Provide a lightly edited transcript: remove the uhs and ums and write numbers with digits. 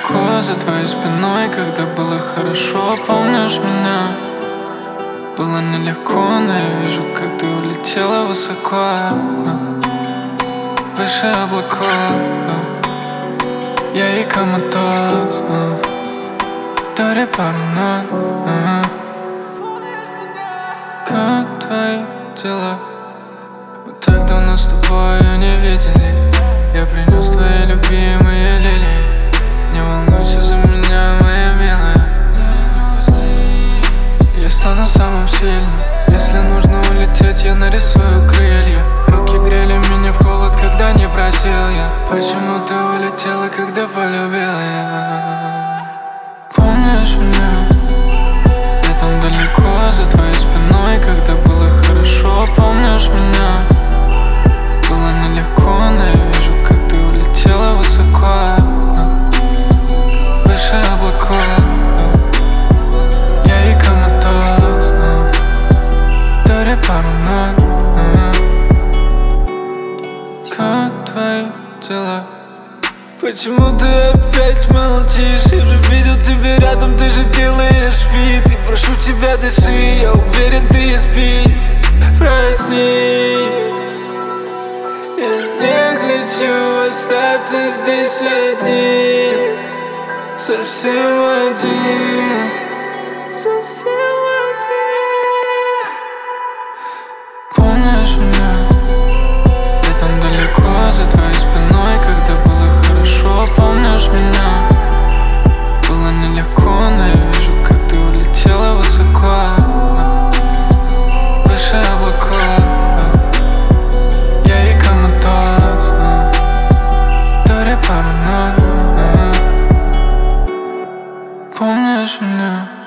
далеко за твоей спиной, когда было хорошо, помнишь меня? Было нелегко, но я вижу, как ты улетела высоко, выше облаков. Я и коматоз, Дори паранойд. Как твои дела? Мы так давно с тобой не виделись. Я принес твои любимые лилии. Не волнуйся за меня, моя милая. Я стану самым сильным. Если нужно улететь, я нарисую крылья. Руки грели меня в холод, когда не просил я. Почему ты улетела, когда полюбила я? Помнишь меня? Я там далеко за твоей спиной, когда было хорошо. Помнишь меня? Было нелегко, но я вижу, как ты улетела высоко, выше облаков. Я и коматоз, Дори паранойд. Как твои дела? Почему ты опять молчишь? Я же видел тебя рядом, ты же делаешь вид. И прошу тебя, дыши, я уверен, ты спишь. Проснись. Я не хочу остаться здесь один. Совсем один. Совсем один. Помнишь меня? Я там далеко за твоей спиной, когда было хорошо. Помнишь меня? Было нелегко, но я вижу, как ты улетела высоко, выше облаков. Я и коматоз, Дори паранойд. Помнишь меня?